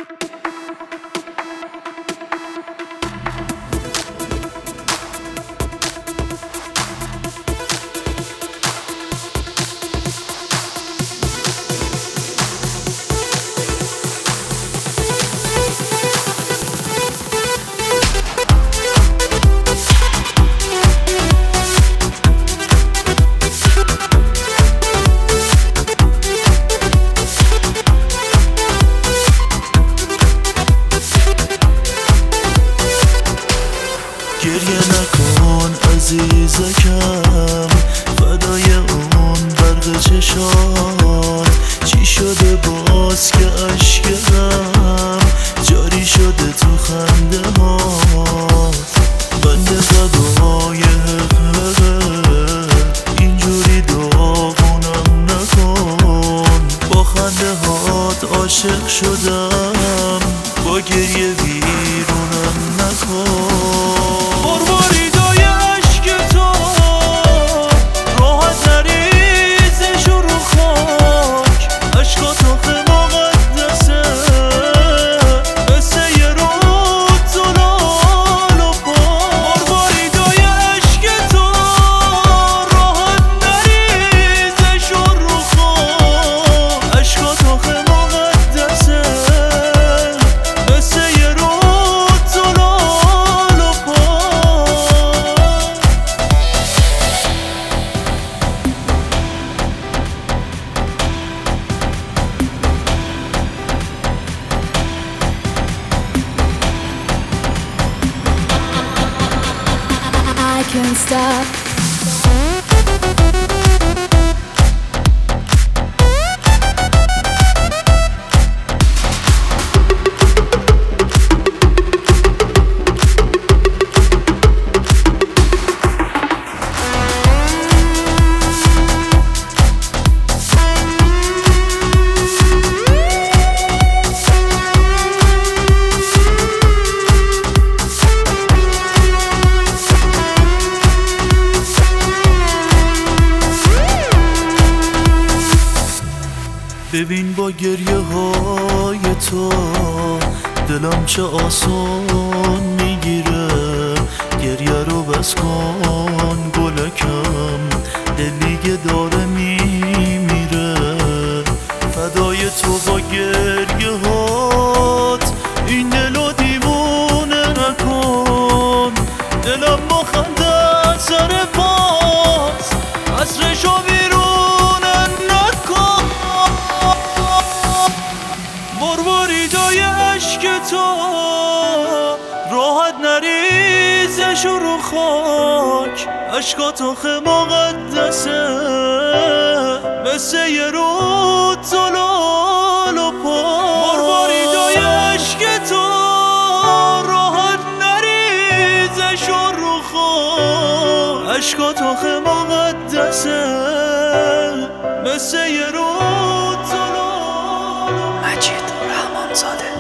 گریه نکن عزیزکم، فدای اون برق چشات. چی شده باز که اشکم جاری شده تو خنده هات؟ بنده فدای اینجوری داغونم نکن. با خنده هات عاشق شدم، با گریه ویرونم نکن. I can't stop. ببین با گریه های تو دلم چه آسان میگیره. گریه رو بس کن گلکم، دلیگه داره میمیره. فدای تو با گریه هات این دلو دیوونه نکن. دلم با خنده سر پاس عصرشو بیرونه نکن. مرواریدای عشق تو راحت نریزش رو خاک. عشقات آخه مقدسه مثل یه رود زلال و پاک. مرواریدای عشق تو راحت نریزش رو خاک. عشقات آخه مقدسه مثل یه رود زلال. مجید رحمانزاده.